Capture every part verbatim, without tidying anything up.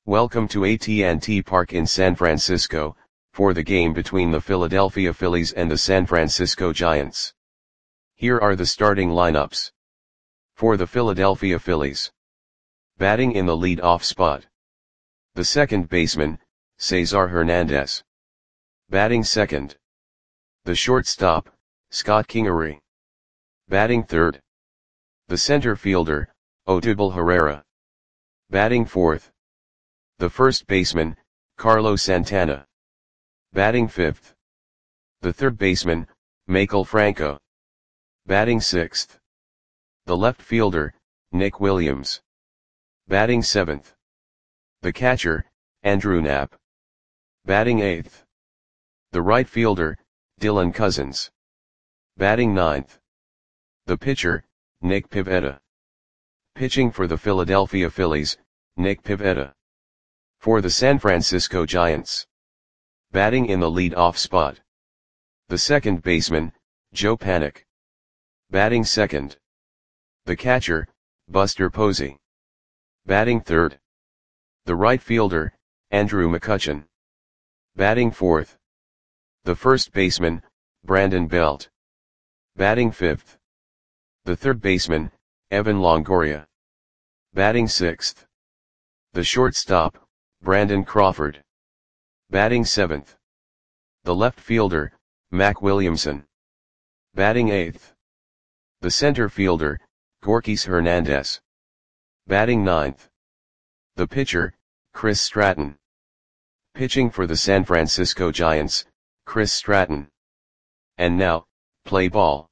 Welcome to A T and T Park in San Francisco, for the game between the Philadelphia Phillies and the San Francisco Giants. Here are the starting lineups. For the Philadelphia Phillies. Batting in the lead-off spot. The second baseman, Cesar Hernandez. Batting second. The shortstop, Scott Kingery. Batting third. The center fielder, Odubel Herrera. Batting fourth. The first baseman, Carlos Santana. Batting fifth. The third baseman, Maikel Franco. Batting sixth. The left fielder, Nick Williams. Batting seventh. The catcher, Andrew Knapp. Batting eighth. The right fielder, Dylan Cousins. Batting ninth. The pitcher, Nick Pivetta. Pitching for the Philadelphia Phillies, Nick Pivetta. For the San Francisco Giants. Batting in the lead-off spot. The second baseman, Joe Panik. Batting second. The catcher, Buster Posey. Batting third. The right fielder, Andrew McCutchen. Batting fourth. The first baseman, Brandon Belt. Batting fifth. The third baseman, Evan Longoria. Batting sixth. The shortstop, Brandon Crawford. Batting seventh. The left fielder, Mac Williamson. Batting eighth. The center fielder, Gorkys Hernandez. Batting ninth. The pitcher, Chris Stratton. Pitching for the San Francisco Giants, Chris Stratton. And now, play ball.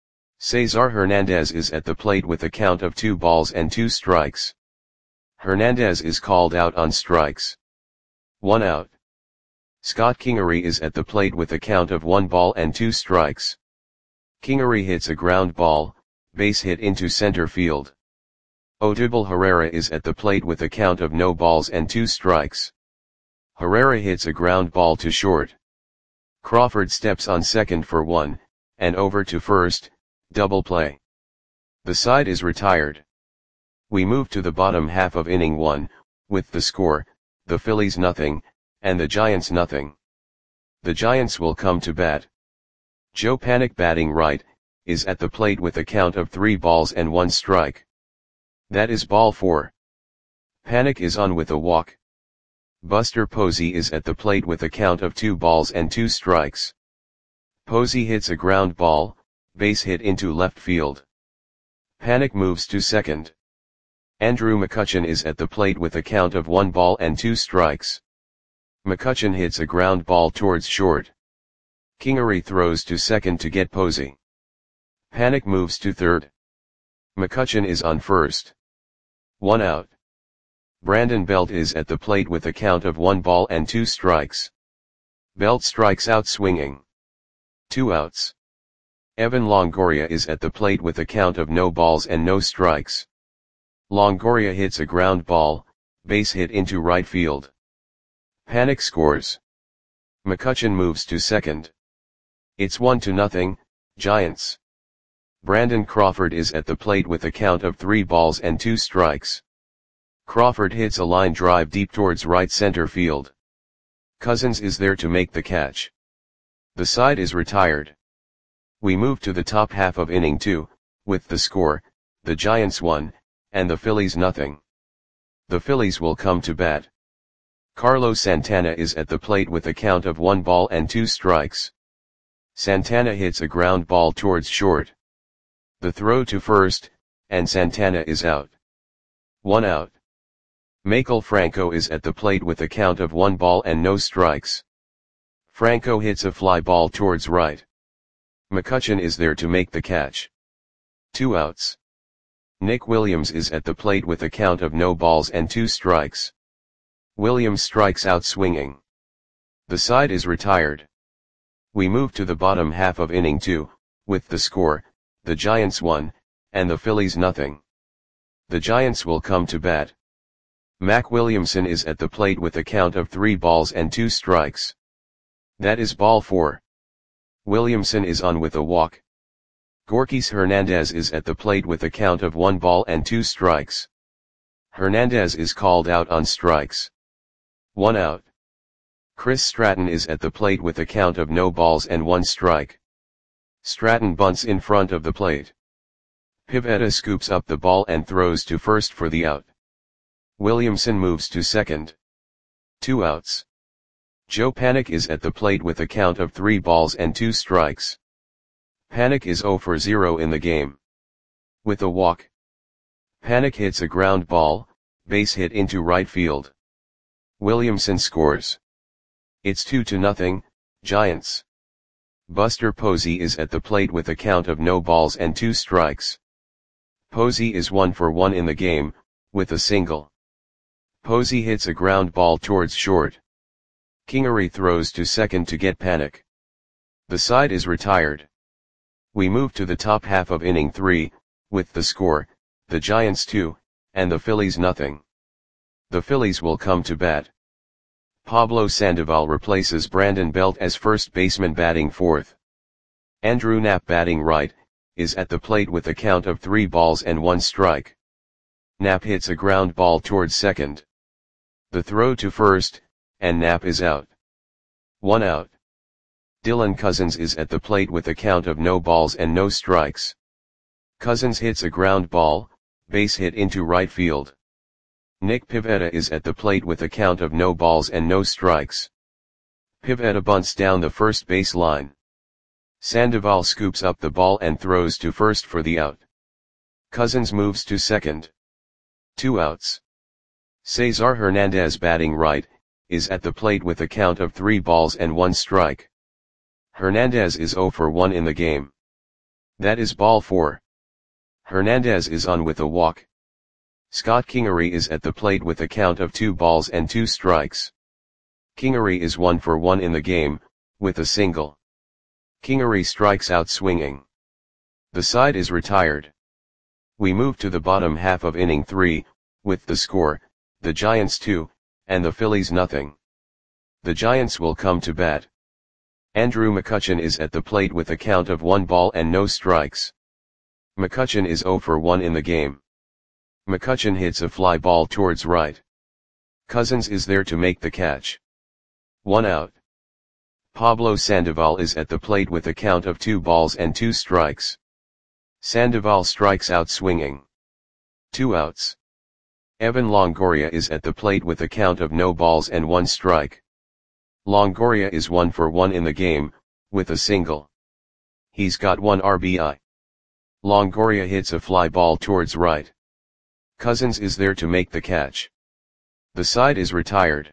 Cesar Hernandez is at the plate with a count of two balls and two strikes. Hernandez is called out on strikes. One out. Scott Kingery is at the plate with a count of one ball and two strikes. Kingery hits a ground ball, base hit into center field. Odubel Herrera is at the plate with a count of no balls and two strikes. Herrera hits a ground ball to short. Crawford steps on second for one, and over to first, double play. The side is retired. We move to the bottom half of inning one, with the score, the Phillies nothing, and the Giants nothing. The Giants will come to bat. Joe Panik batting right, is at the plate with a count of three balls and one strike. That is ball four. Panik is on with a walk. Buster Posey is at the plate with a count of two balls and two strikes. Posey hits a ground ball, base hit into left field. Panik moves to second. Andrew McCutchen is at the plate with a count of one ball and two strikes. McCutchen hits a ground ball towards short. Kingery throws to second to get Posey. Panik moves to third. McCutchen is on first. One out. Brandon Belt is at the plate with a count of one ball and two strikes. Belt strikes out swinging. Two outs. Evan Longoria is at the plate with a count of no balls and no strikes. Longoria hits a ground ball, base hit into right field. Panik scores. McCutchen moves to second. It's one to nothing, Giants. Brandon Crawford is at the plate with a count of three balls and two strikes. Crawford hits a line drive deep towards right center field. Cousins is there to make the catch. The side is retired. We move to the top half of inning two, with the score, the Giants one, and the Phillies nothing. The Phillies will come to bat. Carlos Santana is at the plate with a count of one ball and two strikes. Santana hits a ground ball towards short. The throw to first, and Santana is out. One out. Maikel Franco is at the plate with a count of one ball and no strikes. Franco hits a fly ball towards right. McCutchen is there to make the catch. Two outs. Nick Williams is at the plate with a count of no balls and two strikes. Williams strikes out swinging. The side is retired. We move to the bottom half of inning two, with the score, the Giants one, and the Phillies nothing. The Giants will come to bat. Mac Williamson is at the plate with a count of three balls and two strikes. That is ball four. Williamson is on with a walk. Gorkys Hernandez is at the plate with a count of one ball and two strikes. Hernandez is called out on strikes. One out. Chris Stratton is at the plate with a count of no balls and one strike. Stratton bunts in front of the plate. Pivetta scoops up the ball and throws to first for the out. Williamson moves to second. Two outs. Joe Panik is at the plate with a count of three balls and two strikes. Panik is zero for zero in the game. With a walk, Panik hits a ground ball, base hit into right field. Williamson scores. It's two to nothing, Giants. Buster Posey is at the plate with a count of no balls and two strikes. Posey is one for one in the game, with a single. Posey hits a ground ball towards short. Kingery throws to second to get Panik. The side is retired. We move to the top half of inning three, with the score, the Giants two, and the Phillies nothing. The Phillies will come to bat. Pablo Sandoval replaces Brandon Belt as first baseman batting fourth. Andrew Knapp batting right, is at the plate with a count of three balls and one strike. Knapp hits a ground ball towards second. The throw to first, and Knapp is out. One out. Dylan Cousins is at the plate with a count of no balls and no strikes. Cousins hits a ground ball, base hit into right field. Nick Pivetta is at the plate with a count of no balls and no strikes. Pivetta bunts down the first base line. Sandoval scoops up the ball and throws to first for the out. Cousins moves to second. Two outs. Cesar Hernandez batting right, is at the plate with a count of three balls and one strike. Hernandez is zero for one in the game. That is ball four. Hernandez is on with a walk. Scott Kingery is at the plate with a count of two balls and two strikes. Kingery is one for one in the game, with a single. Kingery strikes out swinging. The side is retired. We move to the bottom half of inning three, with the score, the Giants two, and the Phillies nothing. The Giants will come to bat. Andrew McCutchen is at the plate with a count of one ball and no strikes. McCutchen is zero for one in the game. McCutchen hits a fly ball towards right. Cousins is there to make the catch. One out. Pablo Sandoval is at the plate with a count of two balls and two strikes. Sandoval strikes out swinging. Two outs. Evan Longoria is at the plate with a count of no balls and one strike. Longoria is one for one in the game, with a single. He's got one R B I. Longoria hits a fly ball towards right. Cousins is there to make the catch. The side is retired.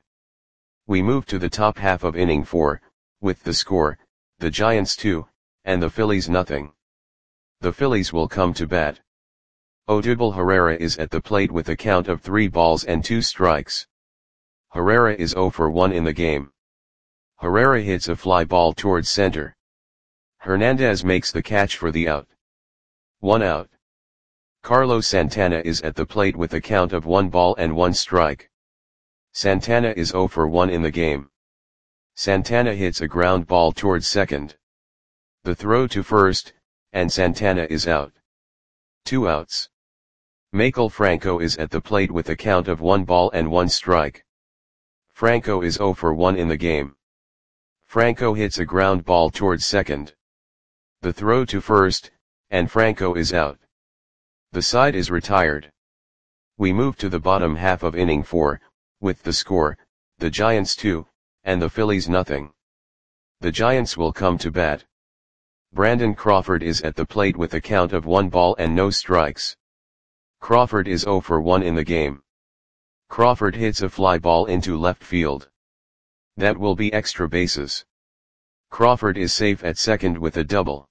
We move to the top half of inning four, with the score, the Giants two, and the Phillies nothing. The Phillies will come to bat. Odubel Herrera is at the plate with a count of three balls and two strikes. Herrera is zero for one in the game. Herrera hits a fly ball towards center. Hernandez makes the catch for the out. One out. Carlos Santana is at the plate with a count of one ball and one strike. Santana is zero for one in the game. Santana hits a ground ball towards second. The throw to first, and Santana is out. Two outs. Maikel Franco is at the plate with a count of one ball and one strike. Franco is zero for one in the game. Franco hits a ground ball towards second. The throw to first, and Franco is out. The side is retired. We move to the bottom half of inning four, with the score, the Giants two, and the Phillies nothing. The Giants will come to bat. Brandon Crawford is at the plate with a count of one ball and no strikes. Crawford is zero for one in the game. Crawford hits a fly ball into left field. That will be extra bases. Crawford is safe at second with a double.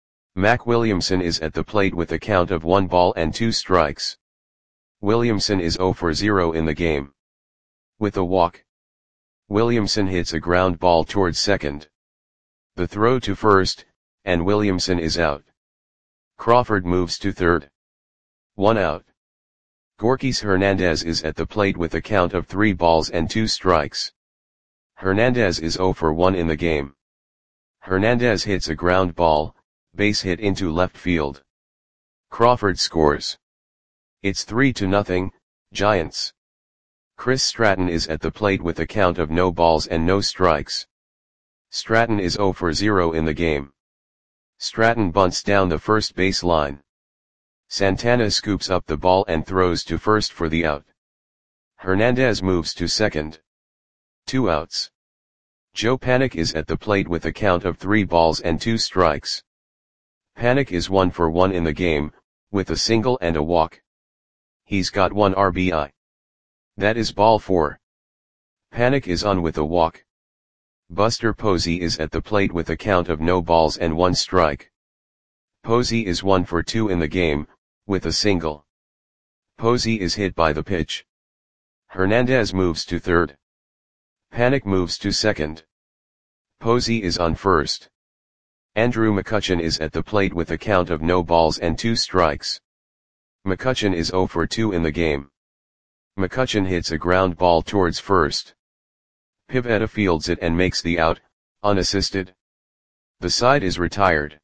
Mac Williamson is at the plate with a count of one ball and two strikes. Williamson is zero for zero in the game. With a walk, Williamson hits a ground ball towards second. The throw to first, and Williamson is out. Crawford moves to third. One out. Gorkys Hernandez is at the plate with a count of three balls and two strikes. Hernandez is zero for one in the game. Hernandez hits a ground ball, base hit into left field. Crawford scores. It's three to nothing, Giants. Chris Stratton is at the plate with a count of no balls and no strikes. Stratton is zero for zero in the game. Stratton bunts down the first base line. Santana scoops up the ball and throws to first for the out. Hernandez moves to second. Two outs. Joe Panik is at the plate with a count of three balls and two strikes. Panik is one for one in the game, with a single and a walk. He's got one R B I. That is ball four. Panik is on with a walk. Buster Posey is at the plate with a count of no balls and one strike. Posey is one for two in the game, with a single. Posey is hit by the pitch. Hernandez moves to third. Panik moves to second. Posey is on first. Andrew McCutchen is at the plate with a count of no balls and two strikes. McCutchen is zero for two in the game. McCutchen hits a ground ball towards first. Pivetta fields it and makes the out, unassisted. The side is retired.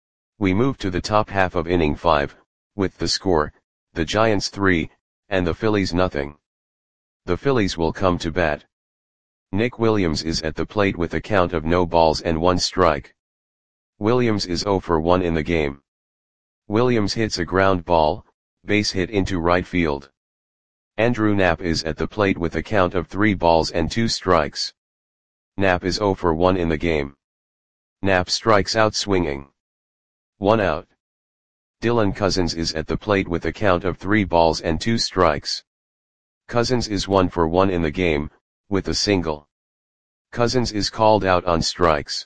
We move to the top half of inning five, with the score, the Giants three, and the Phillies nothing. The Phillies will come to bat. Nick Williams is at the plate with a count of no balls and one strike. Williams is zero for one in the game. Williams hits a ground ball, base hit into right field. Andrew Knapp is at the plate with a count of three balls and two strikes. Knapp is zero for one in the game. Knapp strikes out swinging. One out. Dylan Cousins is at the plate with a count of three balls and two strikes. Cousins is one for one in the game, with a single. Cousins is called out on strikes.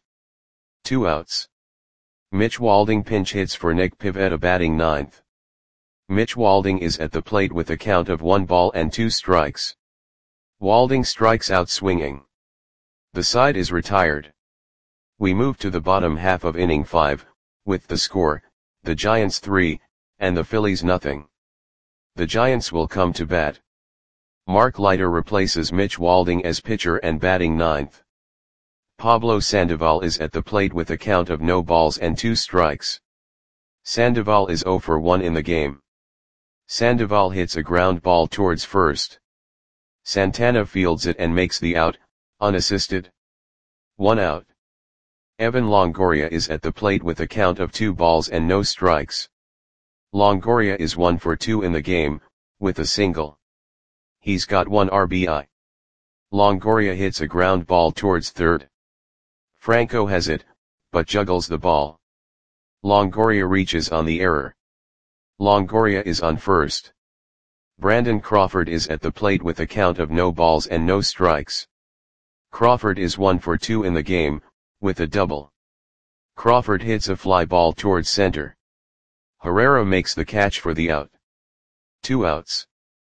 Two outs. Mitch Walding pinch hits for Nick Pivetta batting ninth. Mitch Walding is at the plate with a count of one ball and two strikes. Walding strikes out swinging. The side is retired. We move to the bottom half of inning five, with the score, the Giants three, and the Phillies nothing. The Giants will come to bat. Mark Leiter replaces Mitch Walding as pitcher and batting ninth. Pablo Sandoval is at the plate with a count of no balls and two strikes. Sandoval is zero for one in the game. Sandoval hits a ground ball towards first. Santana fields it and makes the out, unassisted. One out. Evan Longoria is at the plate with a count of two balls and no strikes. Longoria is one for two in the game, with a single. He's got one R B I. Longoria hits a ground ball towards third. Franco has it, but juggles the ball. Longoria reaches on the error. Longoria is on first. Brandon Crawford is at the plate with a count of no balls and no strikes. Crawford is one for two in the game, with a double. Crawford hits a fly ball towards center. Herrera makes the catch for the out. Two outs.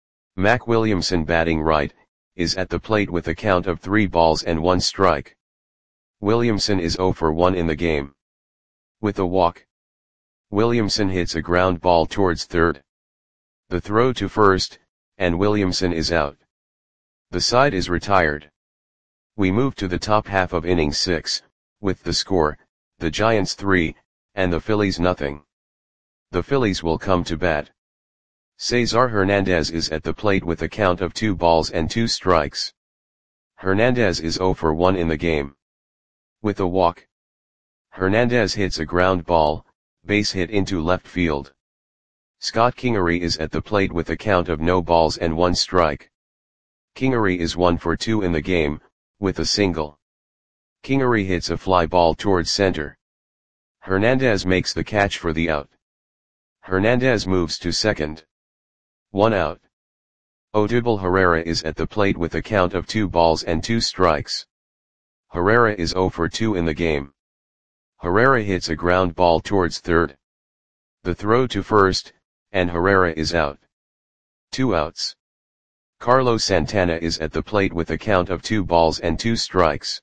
Mac Williamson batting right, is at the plate with a count of three balls and one strike. Williamson is zero for one in the game. With a walk. Williamson hits a ground ball towards third. The throw to first, and Williamson is out. The side is retired. We move to the top half of inning six, with the score, the Giants three, and the Phillies nothing. The Phillies will come to bat. Cesar Hernandez is at the plate with a count of two balls and two strikes. Hernandez is zero for one in the game. With a walk. Hernandez hits a ground ball, base hit into left field. Scott Kingery is at the plate with a count of no balls and one strike. Kingery is one for two in the game, with a single. Kingery hits a fly ball towards center. Hernandez makes the catch for the out. Hernandez moves to second. One out. Odubel Herrera is at the plate with a count of two balls and two strikes. Herrera is zero for two in the game. Herrera hits a ground ball towards third. The throw to first, and Herrera is out. Two outs. Carlos Santana is at the plate with a count of two balls and two strikes.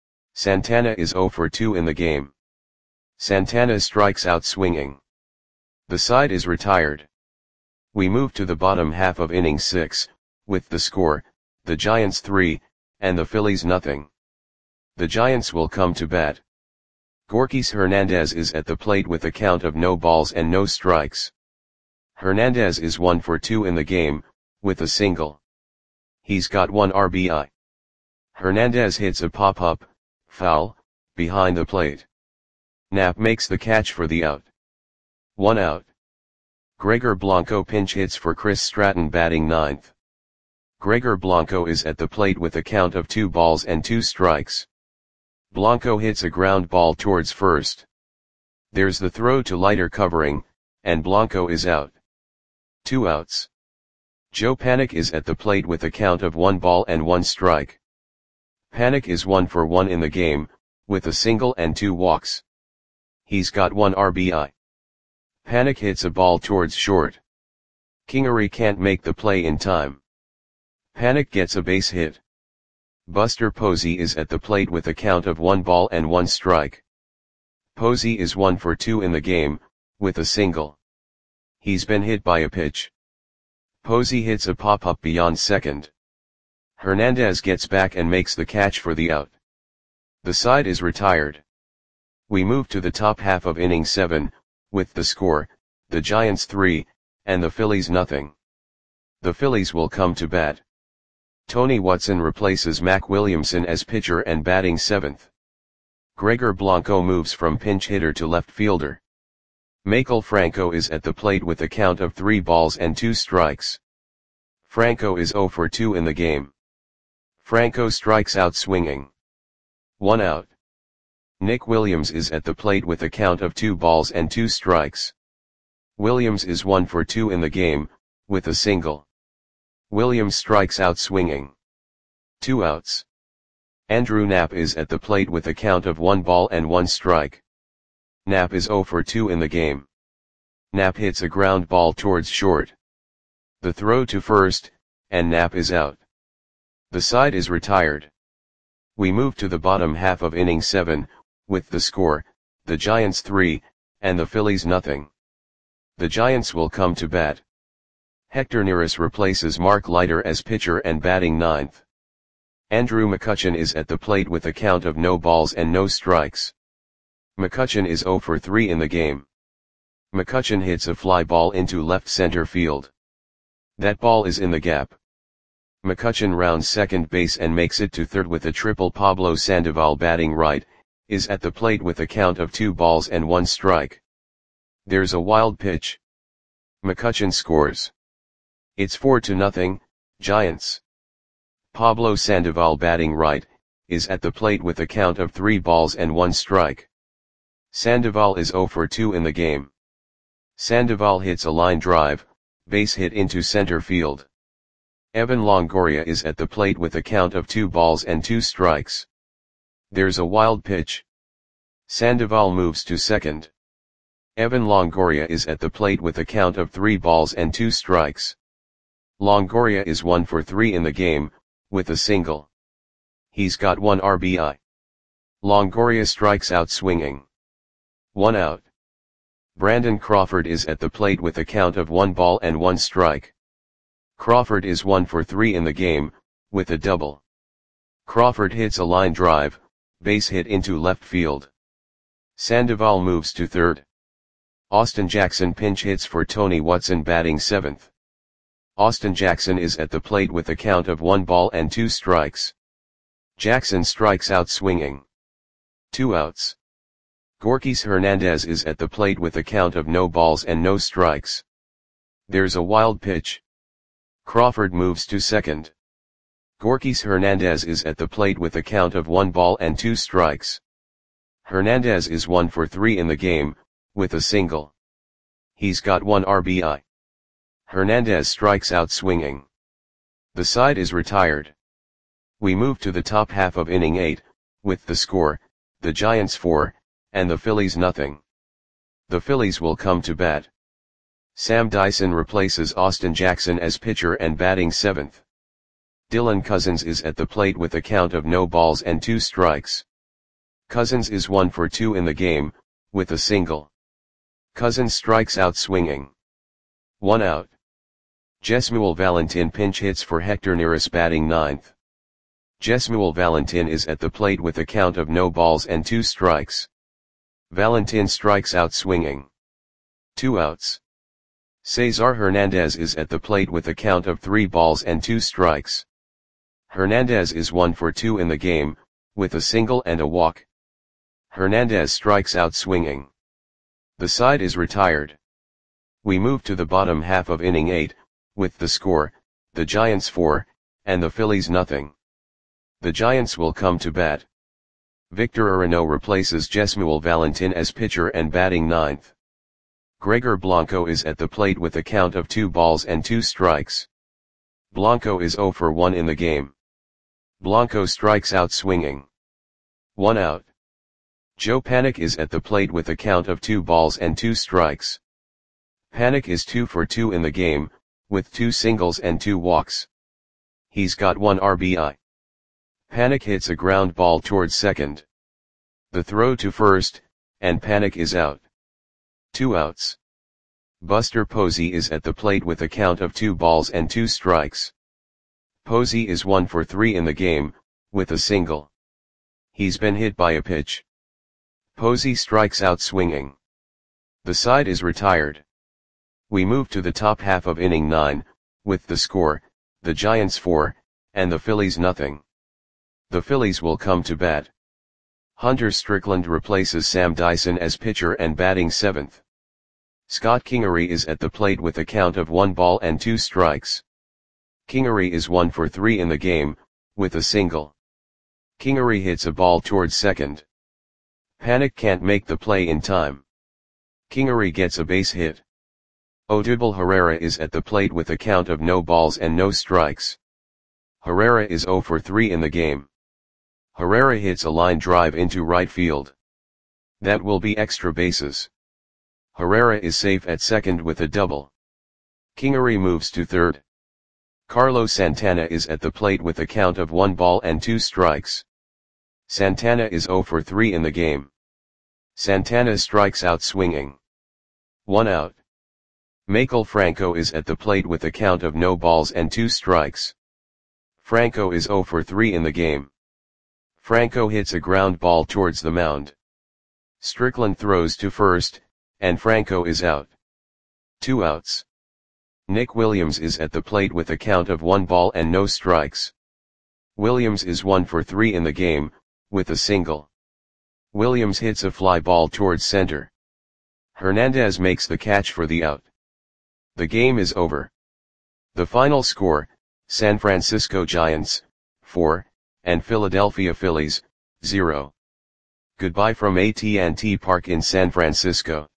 Santana is zero for two in the game. Santana strikes out swinging. The side is retired. We move to the bottom half of inning six, with the score, the Giants three, and the Phillies nothing. The Giants will come to bat. Gorkys Hernandez is at the plate with a count of no balls and no strikes. Hernandez is one for two in the game, with a single. He's got one R B I. Hernandez hits a pop-up, foul, behind the plate. Knapp makes the catch for the out. One out. Gregor Blanco pinch hits for Chris Stratton batting ninth. Gregor Blanco is at the plate with a count of two balls and two strikes. Blanco hits a ground ball towards first. There's the throw to Leiter covering, and Blanco is out. Two outs. Joe Panik is at the plate with a count of one ball and one strike. Panik is one for one in the game, with a single and two walks. He's got one R B I. Panik hits a ball towards short. Kingery can't make the play in time. Panik gets a base hit. Buster Posey is at the plate with a count of one ball and one strike. Posey is one for two in the game, with a single. He's been hit by a pitch. Posey hits a pop-up beyond second. Hernandez gets back and makes the catch for the out. The side is retired. We move to the top half of inning seven, with the score, the Giants three, and the Phillies nothing. The Phillies will come to bat. Tony Watson replaces Mac Williamson as pitcher and batting seventh. Gregor Blanco moves from pinch hitter to left fielder. Maikel Franco is at the plate with a count of three balls and two strikes. Franco is zero for two in the game. Franco strikes out swinging. One out. Nick Williams is at the plate with a count of two balls and two strikes. Williams is one for two in the game, with a single. Williams strikes out swinging. Two outs. Andrew Knapp is at the plate with a count of one ball and one strike. Knapp is zero for two in the game. Knapp hits a ground ball towards short. The throw to first, and Knapp is out. The side is retired. We move to the bottom half of inning seven, with the score, the Giants three, and the Phillies nothing. The Giants will come to bat. Hector Neris replaces Mark Leiter as pitcher and batting ninth. Andrew McCutchen is at the plate with a count of no balls and no strikes. McCutchen is zero for three in the game. McCutchen hits a fly ball into left center field. That ball is in the gap. McCutchen rounds second base and makes it to third with a triple. Pablo Sandoval batting right, is at the plate with a count of two balls and one strike. There's a wild pitch. McCutchen scores. It's four to nothing, Giants. Pablo Sandoval batting right, is at the plate with a count of three balls and one strike. Sandoval is zero for two in the game. Sandoval hits a line drive, base hit into center field. Evan Longoria is at the plate with a count of two balls and two strikes. There's a wild pitch. Sandoval moves to second. Evan Longoria is at the plate with a count of three balls and two strikes. Longoria is one for three in the game, with a single. He's got one R B I. Longoria strikes out swinging. One out. Brandon Crawford is at the plate with a count of one ball and one strike. Crawford is one for three in the game, with a double. Crawford hits a line drive, base hit into left field. Sandoval moves to third. Austin Jackson pinch hits for Tony Watson batting seventh. Austin Jackson is at the plate with a count of one ball and two strikes. Jackson strikes out swinging. Two outs. Gorkys Hernandez is at the plate with a count of no balls and no strikes. There's a wild pitch. Crawford moves to second. Gorkys Hernandez is at the plate with a count of one ball and two strikes. Hernandez is one for three in the game, with a single. He's got one R B I. Hernandez strikes out swinging. The side is retired. We move to the top half of inning eight, with the score, the Giants four, and the Phillies nothing. The Phillies will come to bat. Sam Dyson replaces Austin Jackson as pitcher and batting seventh. Dylan Cousins is at the plate with a count of no balls and two strikes. Cousins is one for two in the game, with a single. Cousins strikes out swinging. One out. Jesmuel Valentin pinch hits for Hector Neris batting ninth. Jesmuel Valentin is at the plate with a count of no balls and two strikes. Valentin strikes out swinging. Two outs. Cesar Hernandez is at the plate with a count of three balls and two strikes. Hernandez is one for two in the game, with a single and a walk. Hernandez strikes out swinging. The side is retired. We move to the bottom half of inning eight, with the score, the Giants four, and the Phillies nothing. The Giants will come to bat. Victor Arano replaces Jesmuel Valentin as pitcher and batting ninth. Gregor Blanco is at the plate with a count of two balls and two strikes. Blanco is zero for one in the game. Blanco strikes out swinging. One out. Joe Panik is at the plate with a count of two balls and two strikes. Panik is two for two in the game, with two singles and two walks. He's got one R B I. Panik hits a ground ball towards second. The throw to first, and Panik is out. Two outs. Buster Posey is at the plate with a count of two balls and two strikes. Posey is one for three in the game, with a single. He's been hit by a pitch. Posey strikes out swinging. The side is retired. We move to the top half of inning nine, with the score, the Giants four, and the Phillies nothing. The Phillies will come to bat. Hunter Strickland replaces Sam Dyson as pitcher and batting seventh. Scott Kingery is at the plate with a count of one ball and two strikes. Kingery is one for three in the game, with a single. Kingery hits a ball towards second. Panik can't make the play in time. Kingery gets a base hit. Odubel Herrera is at the plate with a count of no balls and no strikes. Herrera is zero for three in the game. Herrera hits a line drive into right field. That will be extra bases. Herrera is safe at second with a double. Kingery moves to third. Carlos Santana is at the plate with a count of one ball and two strikes. Santana is zero for three in the game. Santana strikes out swinging. One out. Maikel Franco is at the plate with a count of no balls and two strikes. Franco is zero for three in the game. Franco hits a ground ball towards the mound. Strickland throws to first, and Franco is out. Two outs. Nick Williams is at the plate with a count of one ball and no strikes. Williams is one for three in the game, with a single. Williams hits a fly ball towards center. Hernandez makes the catch for the out. The game is over. The final score, San Francisco Giants, four, and Philadelphia Phillies, zero. Goodbye from A T and T Park in San Francisco.